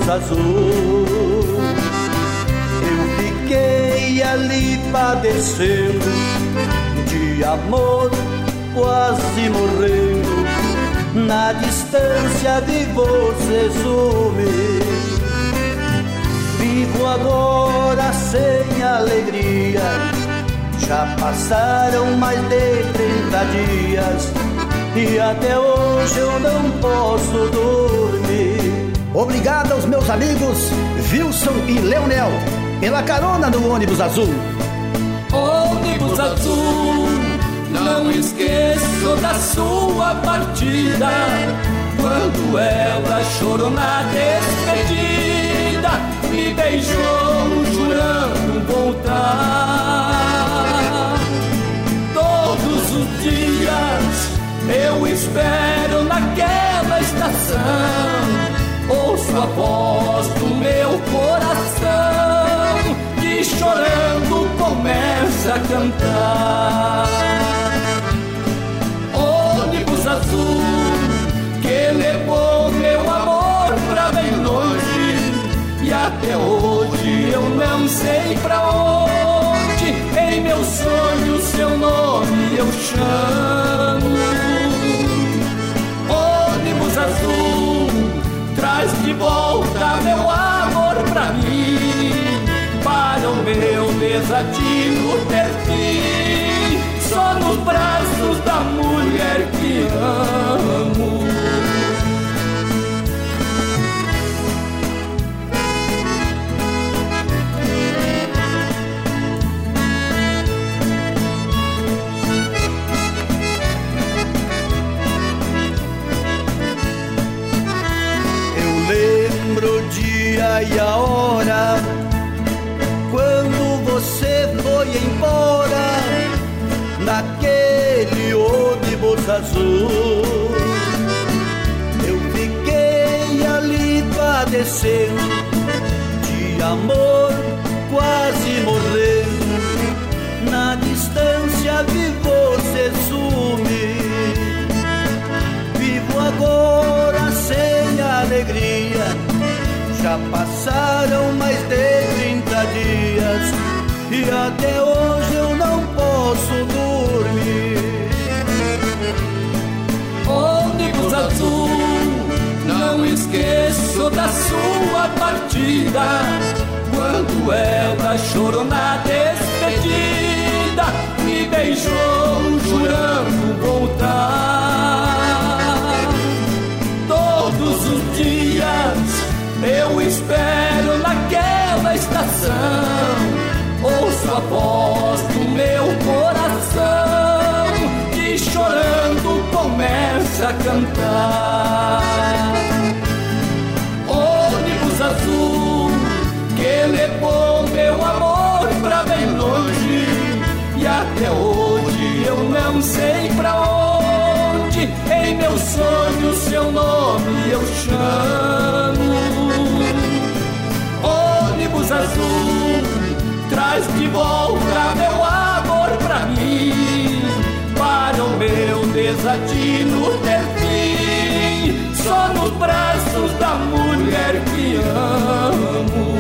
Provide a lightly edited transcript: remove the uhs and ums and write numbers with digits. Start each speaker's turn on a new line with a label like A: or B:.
A: azul. Eu fiquei ali padecendo de amor, quase morrendo. Na distância de você sumir. Vivo agora sem alegria. Já passaram mais de 30 dias e até hoje eu não posso dormir.
B: Obrigado aos meus amigos Wilson e Leonel pela carona no ônibus azul.
C: Ônibus azul, não esqueço da sua partida. Quando ela chorou na despedida, me beijou jurando voltar. Todos os dias eu espero naquela estação. Ouço a voz do meu coração que chorando começa a cantar. Ônibus azul que levou meu amor pra bem longe, e até hoje eu não sei pra onde. Em meus sonhos seu nome eu chamo. Ônibus azul, traz de volta meu amor pra mim, para o meu desatino ter fim, só nos braços da mulher que amo.
A: Lembro o dia e a hora quando você foi embora naquele ônibus azul. Eu fiquei ali padecendo de amor, quase morrendo. Na distância vi você sumir. Vivo agora sem alegria. Já passaram mais de 30 dias e até hoje eu não posso dormir.
C: Ônibus azul, não esqueço da sua partida. Quando ela chorou na despedida, me beijou jurando voltar. Todos os dias eu espero naquela estação. Ouço a voz do meu coração que chorando começa a cantar. Ônibus azul que levou meu amor pra bem longe, e até hoje eu não sei pra onde. Em meus sonhos seu nome eu chamo. Ônibus azul, traz de volta meu amor pra mim, para o meu desatino ter fim, só nos braços da mulher que amo.